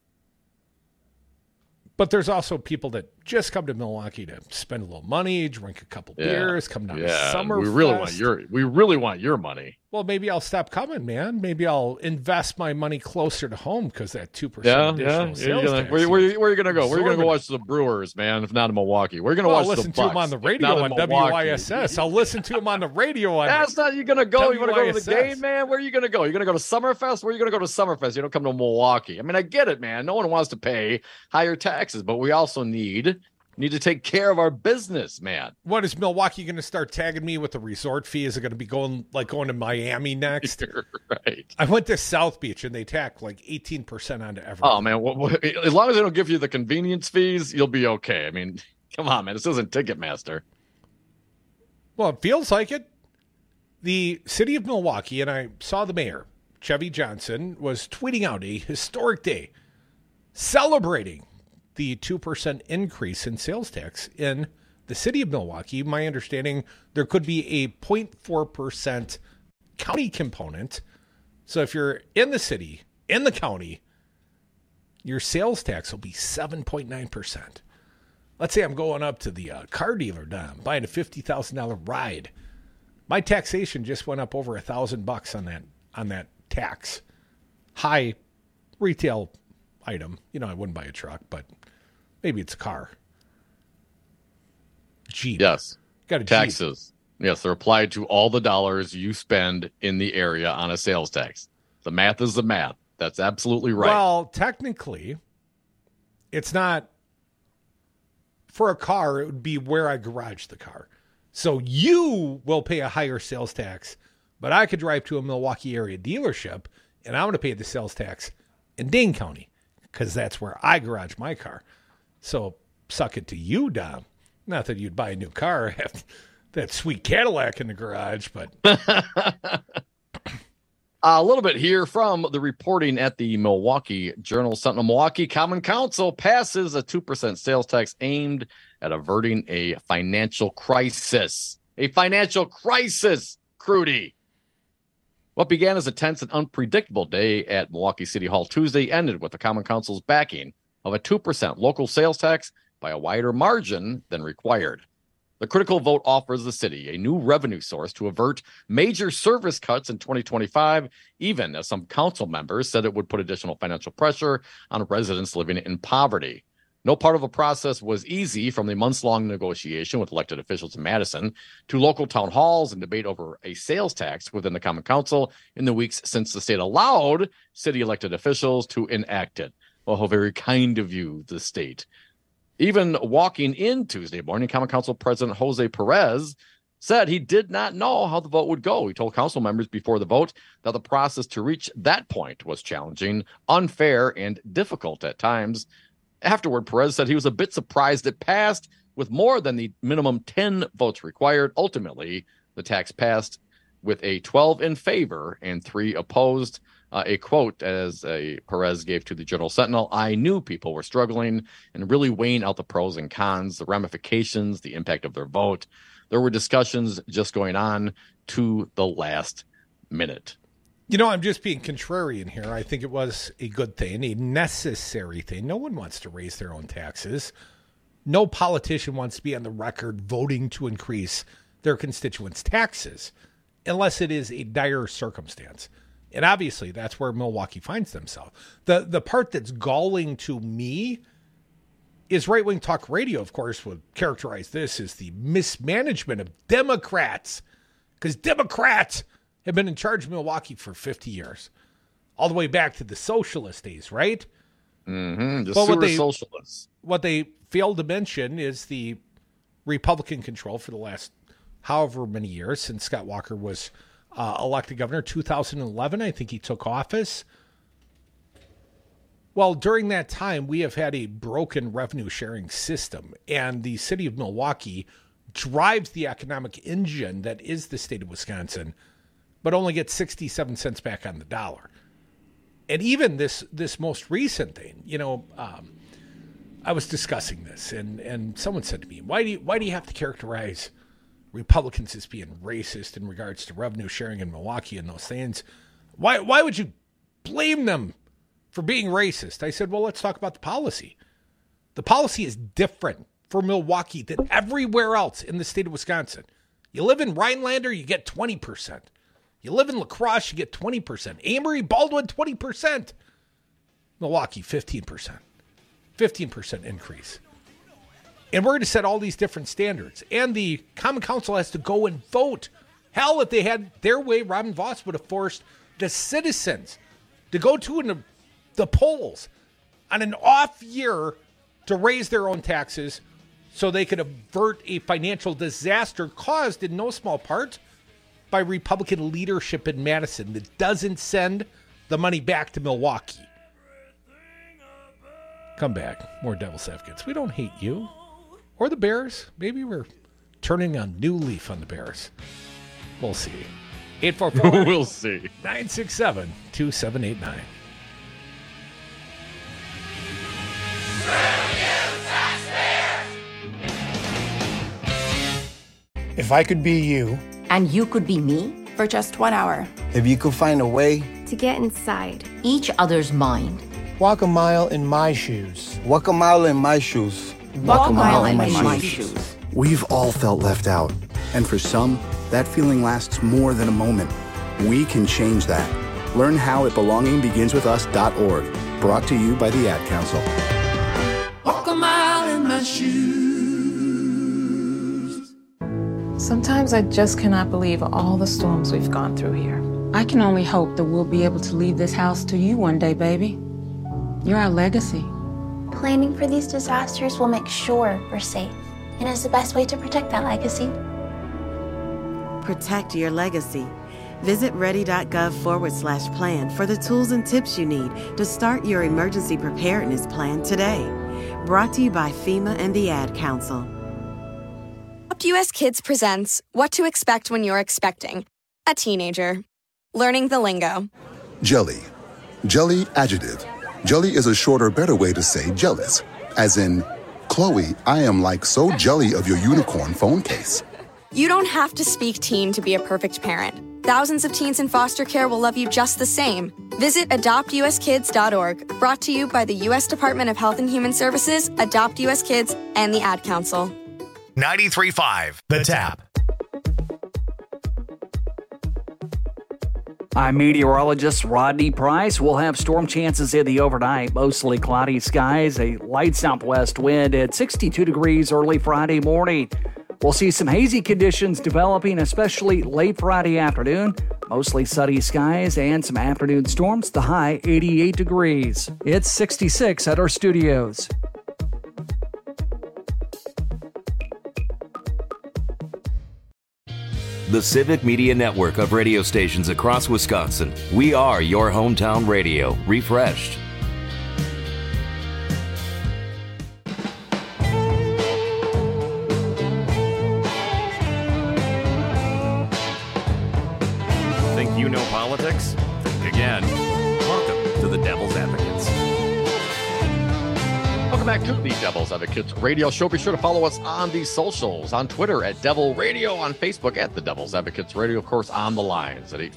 But there's also people that just come to Milwaukee to spend a little money, drink a couple beers, come down to Summerfest. We really want your money. Well, maybe I'll stop coming, man. Maybe I'll invest my money closer to home because that 2% additional sales tax. Where are you going to go? Where are you going to go watch the Brewers, man, if not in Milwaukee? We're going to watch the Bucks. I'll listen to him on the radio on WISS. I'll listen to him on the radio on That's not you going to go. You want to go to the game, man? Where are you going to go? You're going to go to Summerfest? Where are you going to go to Summerfest? You don't come to Milwaukee. I mean, I get it, man. No one wants to pay higher taxes, but we also need to take care of our business, man. What, is Milwaukee going to start tagging me with a resort fee? Is it going to be going to Miami next? Right. I went to South Beach and they tack like 18% onto everything. Oh, man. As long as they don't give you the convenience fees, you'll be okay. I mean, come on, man. This isn't Ticketmaster. Well, it feels like it. The city of Milwaukee, and I saw the mayor, Chevy Johnson, was tweeting out a historic day celebrating the 2% increase in sales tax in the city of Milwaukee. My understanding, there could be a 0.4% county component. So if you're in the city, in the county, your sales tax will be 7.9%. Let's say I'm going up to the car dealer, Dom, buying a $50,000 ride. My taxation just went up over $1,000 on that tax. High retail item. I wouldn't buy a truck, but maybe it's a car. Jeep. Yes. Got a taxes. Jeep. Yes, they're applied to all the dollars you spend in the area on a sales tax. The math is the math. That's absolutely right. Well, technically, it's not for a car. It would be where I garage the car. So you will pay a higher sales tax, but I could drive to a Milwaukee area dealership and I'm going to pay the sales tax in Dane County because that's where I garage my car. So suck it to you, Dom. Not that you'd buy a new car, have that sweet Cadillac in the garage, but a little bit here from the reporting at the Milwaukee Journal-Sentinel. Milwaukee Common Council passes a 2% sales tax aimed at averting a financial crisis. A financial crisis, Crudy. What began as a tense and unpredictable day at Milwaukee City Hall Tuesday ended with the Common Council's backing of a 2% local sales tax by a wider margin than required. The critical vote offers the city a new revenue source to avert major service cuts in 2025, even as some council members said it would put additional financial pressure on residents living in poverty. No part of the process was easy, from the months-long negotiation with elected officials in Madison to local town halls and debate over a sales tax within the Common Council in the weeks since the state allowed city elected officials to enact it. Well, how very kind of you, the state. Even walking in Tuesday morning, Common Council President Jose Perez said he did not know how the vote would go. He told council members before the vote that the process to reach that point was challenging, unfair, and difficult at times. Afterward, Perez said he was a bit surprised it passed with more than the minimum 10 votes required. Ultimately, the tax passed with a 12 in favor and 3 opposed. A quote as Perez gave to the Journal Sentinel: "I knew people were struggling and really weighing out the pros and cons, the ramifications, the impact of their vote. There were discussions just going on to the last minute." You know, I'm just being contrarian here. I think it was a good thing, a necessary thing. No one wants to raise their own taxes. No politician wants to be on the record voting to increase their constituents' taxes unless it is a dire circumstance. And obviously, that's where Milwaukee finds themselves. The part that's galling to me is right-wing talk radio, of course, would characterize this as the mismanagement of Democrats. Because Democrats have been in charge of Milwaukee for 50 years. All the way back to the socialist days, right? Mm-hmm. The socialists. What they failed to mention is the Republican control for the last however many years since Scott Walker was elected governor. 2011, I think he took office. Well, during that time, we have had a broken revenue sharing system, and the city of Milwaukee drives the economic engine that is the state of Wisconsin, but only gets 67 cents back on the dollar. And even this most recent thing, you know, I was discussing this, and someone said to me, why do you have to characterize Republicans as being racist in regards to revenue sharing in Milwaukee and those things? Why would you blame them for being racist? I said, well, let's talk about the policy. The policy is different for Milwaukee than everywhere else in the state of Wisconsin. You live in Rhinelander, you get 20%. You live in La Crosse, you get 20%. Amory, Baldwin, 20%. Milwaukee, 15%. 15% increase. And we're going to set all these different standards. And the Common Council has to go and vote. Hell, if they had their way, Robin Vos would have forced the citizens to go to the polls on an off year to raise their own taxes so they could avert a financial disaster caused in no small part by Republican leadership in Madison that doesn't send the money back to Milwaukee. Come back. More Devil's Advocates. We don't hate you. Or the Bears. Maybe we're turning a new leaf on the Bears. We'll see. 844 We'll see. 967-2789. If I could be you. And you could be me? For just 1 hour. If you could find a way. To get inside each other's mind. Walk a mile in my shoes. Walk a mile in my shoes. Walk a mile in my shoes. We've all felt left out. And for some, that feeling lasts more than a moment. We can change that. Learn how at belongingbeginswithus.org. Brought to you by the Ad Council. Walk a mile in my shoes. Sometimes I just cannot believe all the storms we've gone through here. I can only hope that we'll be able to leave this house to you one day, baby. You're our legacy. Planning for these disasters will make sure we're safe, and is the best way to protect that legacy. Protect your legacy. Visit ready.gov/plan for the tools and tips you need to start your emergency preparedness plan today. Brought to you by FEMA and the Ad Council. Adopt US Kids presents What to Expect When You're Expecting a Teenager. Learning the lingo. Jelly. Jelly adjective. Jelly is a shorter, better way to say jealous. As in, Chloe, I am like so jelly of your unicorn phone case. You don't have to speak teen to be a perfect parent. Thousands of teens in foster care will love you just the same. Visit adoptuskids.org. Brought to you by the U.S. Department of Health and Human Services, Adopt U.S. Kids, and the Ad Council. 93.5 The Tap. I'm meteorologist Rodney Price. We'll have storm chances in the overnight. Mostly cloudy skies, a light southwest wind at 62 degrees early Friday morning. We'll see some hazy conditions developing, especially late Friday afternoon. Mostly sunny skies and some afternoon storms. The high 88 degrees. It's 66 at our studios. The Civic Media Network of radio stations across Wisconsin. We are your hometown radio, refreshed. Think you know politics? Think again. Welcome to the Devil's Advocates. Welcome back to the Devil's Advocates radio show. Be sure to follow us on the socials, on Twitter at Devil Radio, on Facebook at the Devil's Advocates Radio, of course, on the lines at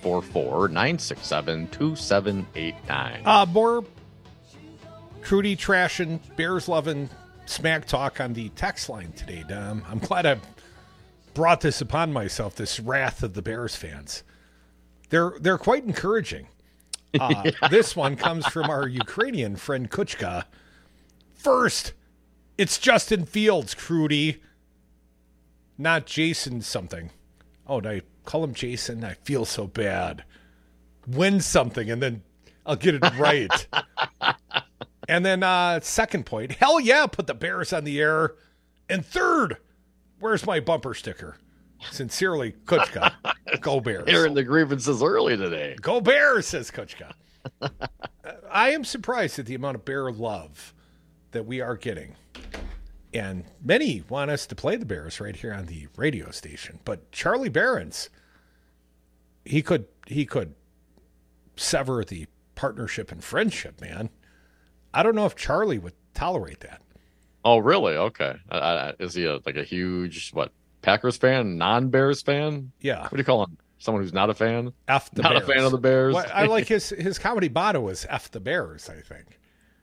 844-967-2789. More Crudy trashing, Bears loving smack talk on the text line today, Dom. I'm glad I've brought this upon myself, this wrath of the Bears fans. They're quite encouraging. This one comes from our Ukrainian friend Kuchka. First, it's Justin Fields, Crudy, not Jason something. Oh, did I call him Jason? I feel so bad. Win something, and then I'll get it right. And then second point, hell yeah, put the Bears on the air. And third, where's my bumper sticker? Sincerely, Kuchka. Go Bears. Airing the grievances early today. Go Bears, says Kuchka. I am surprised at the amount of Bear love that we are getting. And many want us to play the Bears right here on the radio station. But Charlie Barron's, he could sever the partnership and friendship, man. I don't know if Charlie would tolerate that. Oh, really? Okay. Is he a huge, Packers fan, non-Bears fan? Yeah. What do you call him? Someone who's not a fan? F the Bears. Not a fan of the Bears? Well, I like his comedy motto is F the Bears, I think.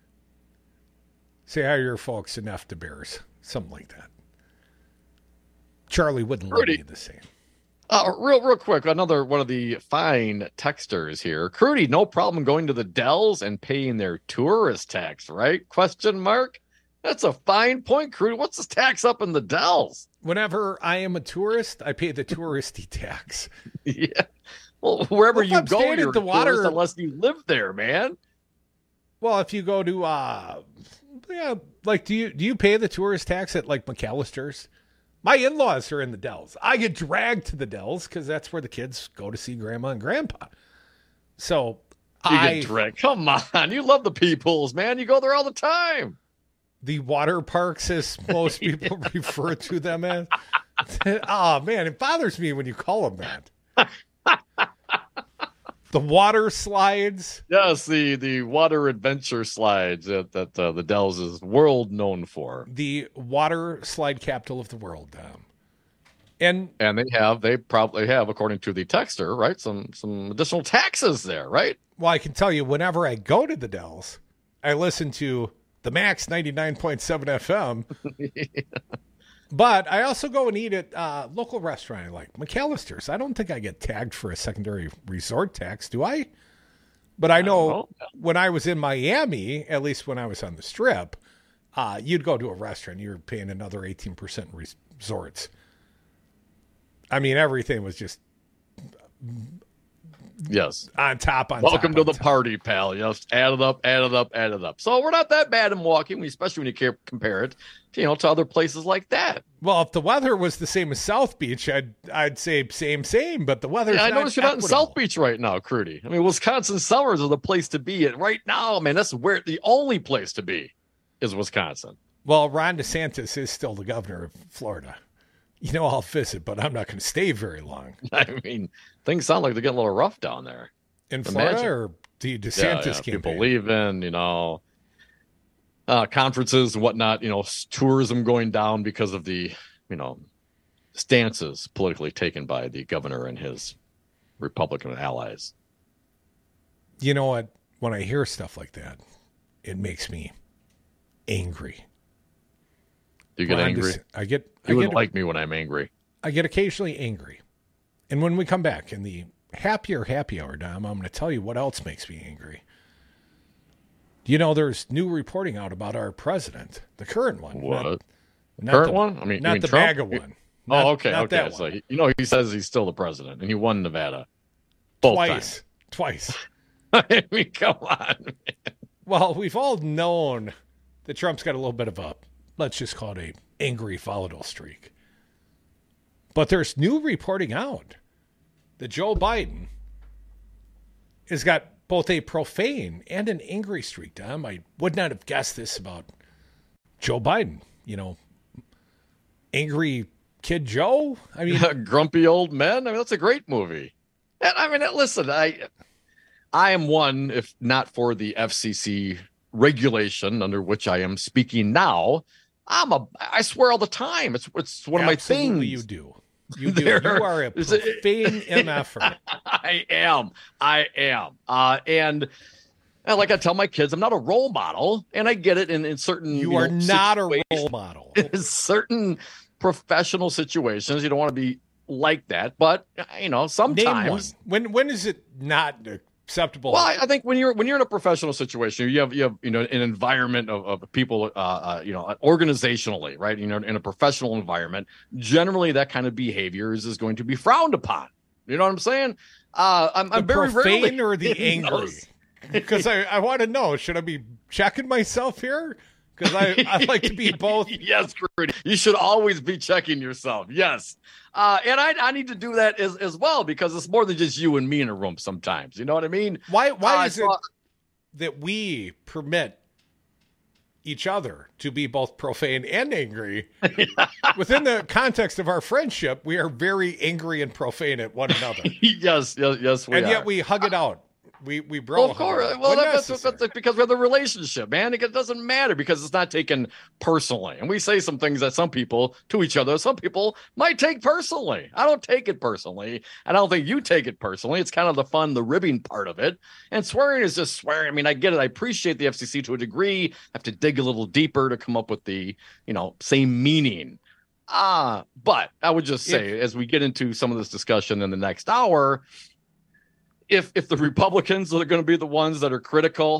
Say hi to your folks and F the Bears. Something like that. Charlie wouldn't let me the same. Real quick, another one of the fine texters here. Crudy, no problem going to the Dells and paying their tourist tax, right? ? That's a fine point, Crudy. What's this tax up in the Dells? Whenever I am a tourist, I pay the touristy tax. Yeah. Well, wherever you go, you're the water, tourist unless you live there, man. Well, if you go to, do you pay the tourist tax at McAllister's? My in-laws are in the Dells. I get dragged to the Dells because that's where the kids go to see Grandma and Grandpa. So you get dragged. Come on, you love the Peoples, man. You go there all the time. The water parks, as most people refer to them as. Oh, man, it bothers me when you call them that. The water slides. Yes, the water adventure slides that the Dells is world known for. The water slide capital of the world. And they probably have, according to the texter, right, some additional taxes there, right? Well, I can tell you, whenever I go to the Dells, I listen to the Max 99.7 FM. But I also go and eat at a local restaurant I like, McAllister's. I don't think I get tagged for a secondary resort tax, do I? But I know when I was in Miami, at least when I was on the Strip, you'd go to a restaurant, you were paying another 18% resorts. I mean, everything was just... Yes. On top. Welcome to the party, pal. Just add it up. So we're not that bad in Milwaukee, especially when you compare it to other places like that. Well, if the weather was the same as South Beach, I'd say same, but the weather's I not notice you're not in South Beach right now, Crudy. I mean, Wisconsin summers are the place to be. Right now, man, that's where the only place to be is Wisconsin. Well, Ron DeSantis is still the governor of Florida. I'll visit, but I'm not going to stay very long. I mean, things sound like they're getting a little rough down there. In Florida or the DeSantis campaign? People leaving, conferences and whatnot, tourism going down because of the, stances politically taken by the governor and his Republican allies. You know what? When I hear stuff like that, it makes me angry. Do you get angry? You wouldn't like me when I'm angry. I get occasionally angry. And when we come back in the happy hour, Dom, I'm going to tell you what else makes me angry. You know, there's new reporting out about our president, the current one. What? Not current the, one? I mean, not the Trump? MAGA one. Okay. That So, one. he says he's still the president, and he won Nevada. Both Twice. I mean, come on, man. Well, we've all known that Trump's got a little bit of a, let's just call it a angry volatile streak. But there's new reporting out that Joe Biden has got both a profane and an angry streak, Dom. I would not have guessed this about Joe Biden. You know, angry kid Joe. I mean, Grumpy Old Men. I mean, that's a great movie. And I mean, listen, I am one, if not for the FCC regulation under which I am speaking now. I swear all the time. It's one of my things. Absolutely, you do. You do. You are a profane MFer. I am. And like I tell my kids, I'm not a role model, and I get it in certain. You are not a role model. In certain professional situations, you don't want to be like that, but sometimes. When is it not acceptable? Well, I think when you're in a professional situation, you have an environment of people, organizationally, right? In a professional environment, generally that kind of behavior is going to be frowned upon. You know what I'm saying? I'm very profane rarely or the angry. Because I want to know, should I be checking myself here? Because I like to be both. Yes, Rudy. You should always be checking yourself. Yes. And I need to do that as well, because it's more than just you and me in a room sometimes. You know what I mean? Why is it that we permit each other to be both profane and angry? Within the context of our friendship, we are very angry and profane at one another. Yes, we are. And yet we hug it out. We bro. Well, of course. Well, that's because we have the relationship, man. It doesn't matter because it's not taken personally. And we say some things that some people to each other, some people might take personally. I don't take it personally. I don't think you take it personally. It's kind of the fun, the ribbing part of it. And swearing is just swearing. I mean, I get it. I appreciate the FCC to a degree. I have to dig a little deeper to come up with the, same meaning. But I would just say, as we get into some of this discussion in the next hour, if the Republicans are going to be the ones that are critical,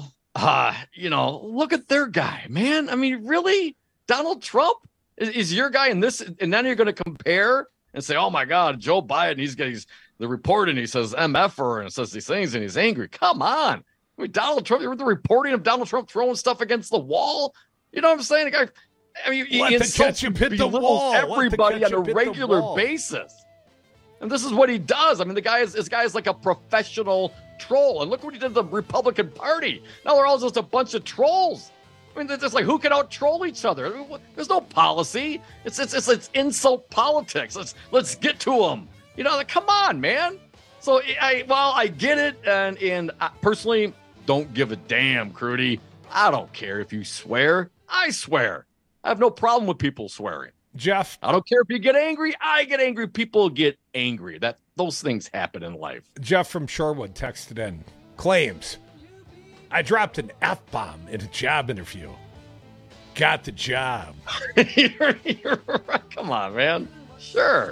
look at their guy, man. I mean, really? Donald Trump is your guy in this? And then you're going to compare and say, oh, my God, Joe Biden, he's the report and he says MFer and says these things and he's angry. Come on. I mean, Donald Trump, the reporting of Donald Trump throwing stuff against the wall. You know what I'm saying? Let the ketchup hit the wall. Everybody on a regular basis. And this is what he does. I mean, this guy is like a professional troll. And look what he did to the Republican Party. Now they're all just a bunch of trolls. I mean, it's just like, who can out-troll each other? There's no policy. It's insult politics. Let's get to them. Come on, man. So I get it, and I personally don't give a damn, Crudy. I don't care if you swear. I swear. I have no problem with people swearing. Jeff, I don't care if you get angry. I get angry. People get angry. Those things happen in life. Jeff from Shorewood texted in, claims, I dropped an F-bomb in a job interview. Got the job. You're right. Come on, man. Sure.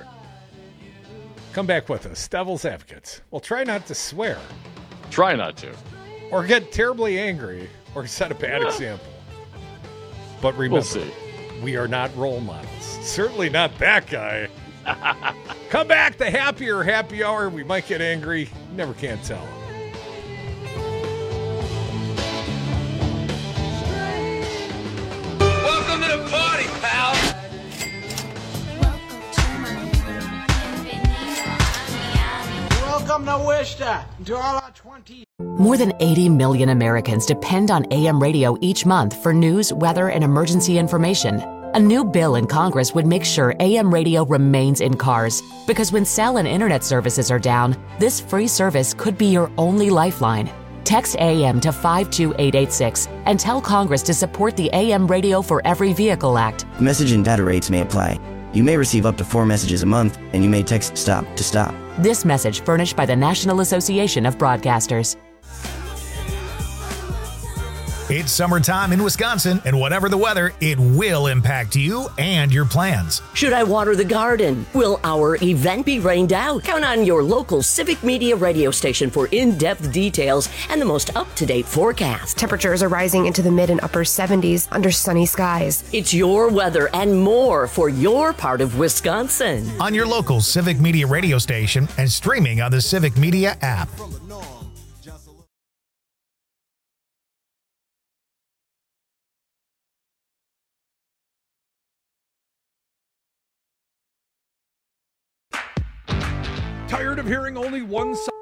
Come back with us, Devil's Advocates. Well, try not to swear. Try not to. Or get terribly angry or set a bad example. But remember, we'll see. We are not role models. Certainly not that guy. Come back, the happy hour. We might get angry. Never can tell. Welcome to the party, pal. Welcome to Worcester. To all our 20. More than 80 million Americans depend on AM radio each month for news, weather, and emergency information. A new bill in Congress would make sure AM radio remains in cars, because when cell and internet services are down, this free service could be your only lifeline. Text AM to 52886 and tell Congress to support the AM Radio for Every Vehicle Act. Message and data rates may apply. You may receive up to 4 messages a month, and you may text STOP to stop. This message furnished by the National Association of Broadcasters. It's summertime in Wisconsin, and whatever the weather, it will impact you and your plans. Should I water the garden? Will our event be rained out? Count on your local Civic Media radio station for in-depth details and the most up-to-date forecast. Temperatures are rising into the mid and upper 70s under sunny skies. It's your weather and more for your part of Wisconsin. On your local Civic Media radio station and streaming on the Civic Media app. Tired of hearing only one side